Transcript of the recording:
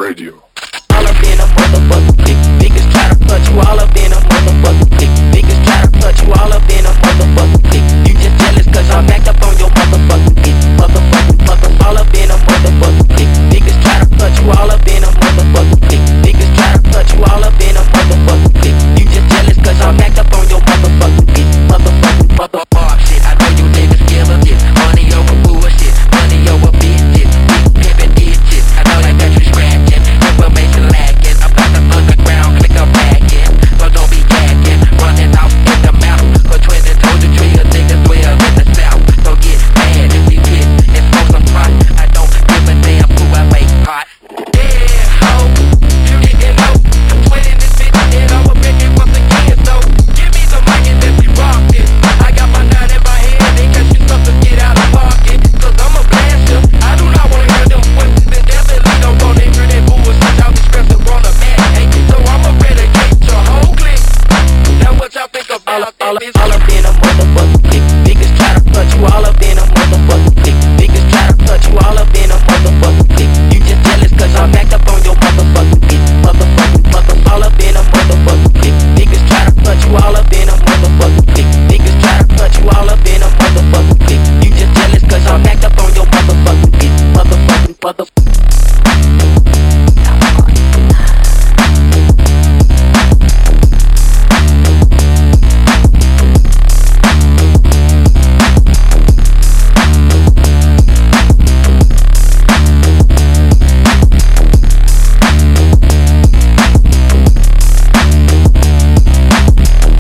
Radio. All up in a motherfucking click. Niggas try to punch you all up in a motherfucking click. Niggas try to punch you all up in a motherfucking click. You just jealous cause I'm backed up on your motherfucking click. Motherfucking all up in a motherfucking click.